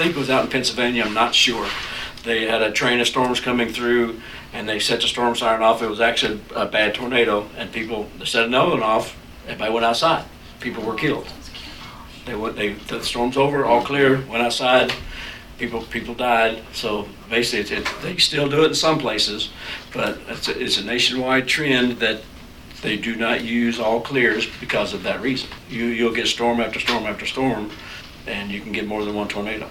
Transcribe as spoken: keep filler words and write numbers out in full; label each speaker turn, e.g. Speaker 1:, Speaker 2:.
Speaker 1: think it was out in Pennsylvania, I'm not sure. They had a train of storms coming through, and they set the storm siren off. It was actually a bad tornado, and people, they set another one off, everybody went outside. People were killed. They went, they, the storm's over, all clear, went outside, people people died. So basically, it's, it, they still do it in some places, but it's a, it's a nationwide trend that they do not use all clears because of that reason. You, you'll get storm after storm after storm, and you can get more than one tornado.